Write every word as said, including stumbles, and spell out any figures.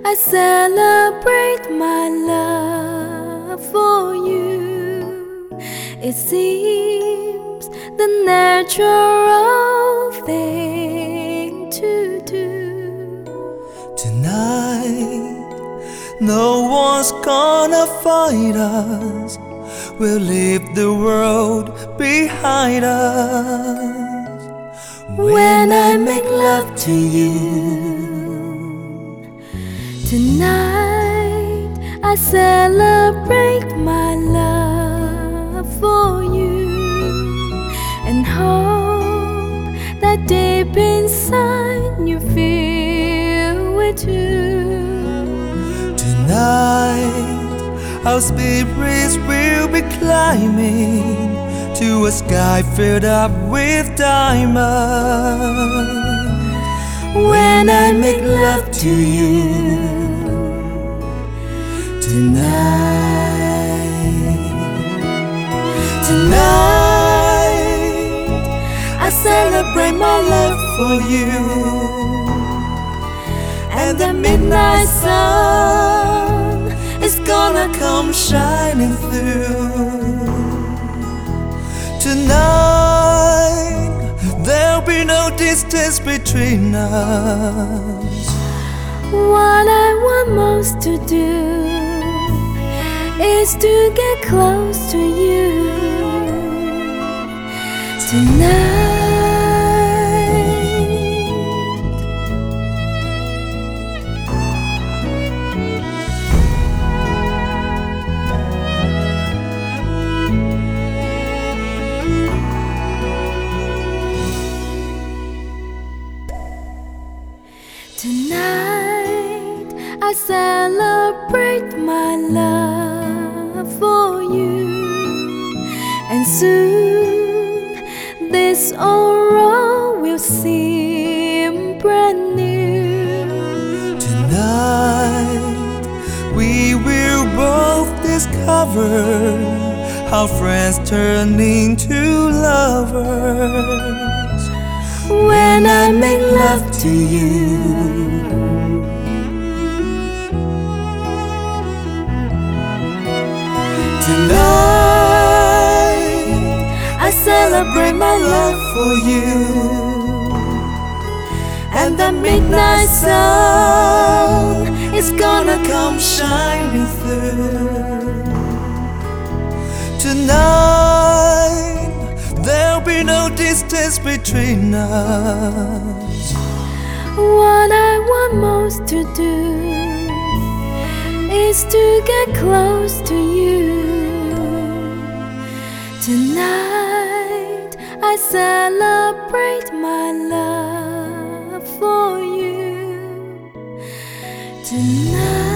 I celebrate my love for you. It seems the natural thing to do. Tonight, no one's gonna fight us. We'll leave the world behind us. When I make love to you, tonight I celebrate my love for you and hope that deep inside you feel it too. tonight our spirits will be climbing to a sky filled up with diamonds. When I make love to you tonight, tonight I celebrate my love for you, and the midnight sun is gonna come shining through. Tonight there'll be no distance between us. What I want most to do is to get close to you tonight. Tonight I celebrate my love for you, and soon this old road will seem brand new. Tonight we will both discover how friends turn into lovers. When I make love to you tonight, I celebrate my love for you, and the midnight sun is gonna come shining through. Tonight there'll be no distance between us. What I want most to do is to get close to you. Tonight I celebrate my love for you. Tonight